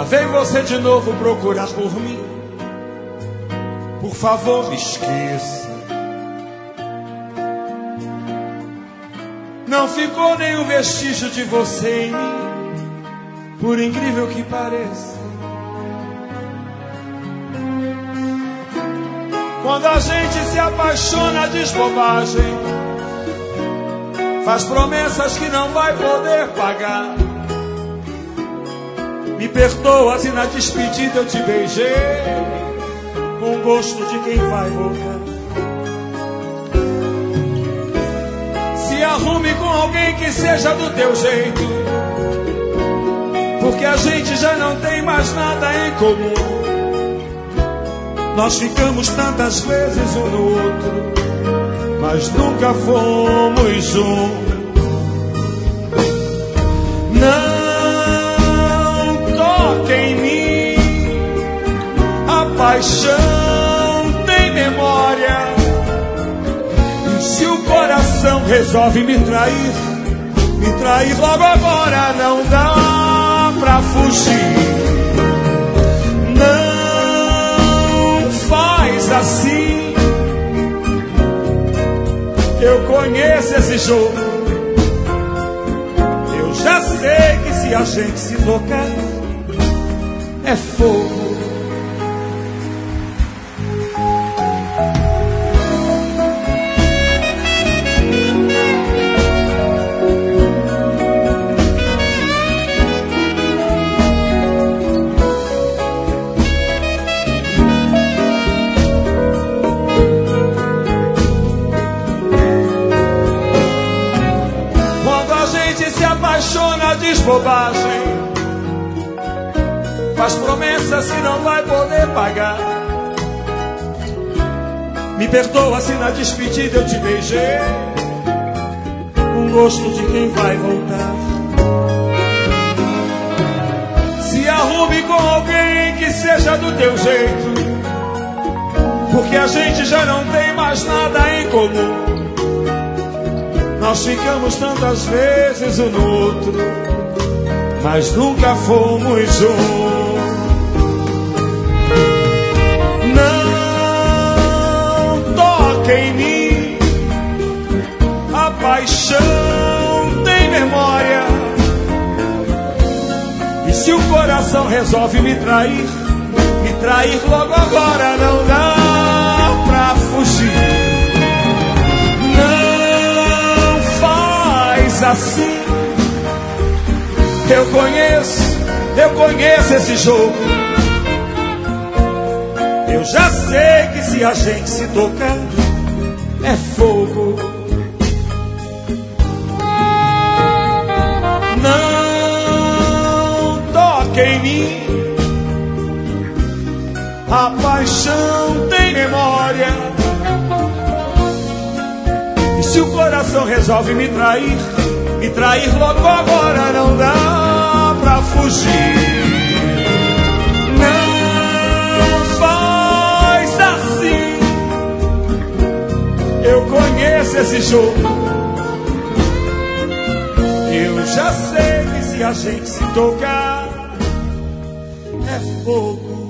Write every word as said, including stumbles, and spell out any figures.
vem você de novo procurar por mim. Por favor, me esqueça. Não ficou nenhum vestígio de você em mim, por incrível que pareça. Quando a gente se apaixona, diz bobagem, faz promessas que não vai poder pagar. Me perdoa se na despedida eu te beijei com gosto de quem vai voltar. Se arrume com alguém que seja do teu jeito, porque a gente já não tem mais nada em comum. Nós ficamos tantas vezes um no outro, mas nunca fomos um. Não toque em mim, a paixão tem memória. E se o coração resolve me trair, me trair logo agora, não dá pra fugir. Não faz assim, eu conheço esse jogo. Eu já sei que se a gente se tocar é fogo. Diz bobagem, faz promessas que não vai poder pagar. Me perdoa se na despedida eu te beijei com gosto de quem vai voltar. Se arrume com alguém que seja do teu jeito, porque a gente já não tem mais nada em comum. Nós ficamos tantas vezes um no outro, mas nunca fomos um. Não toque em mim, a paixão tem memória. E se o coração resolve me trair, me trair logo agora, não dá pra fugir. Assim, eu conheço, eu conheço esse jogo. Eu já sei que se a gente se tocar é fogo. Não toque em mim, a paixão tem memória. E se o coração resolve me trair, me trair logo agora, não dá pra fugir. Não faz assim, eu conheço esse jogo. Eu já sei que se a gente se tocar é fogo.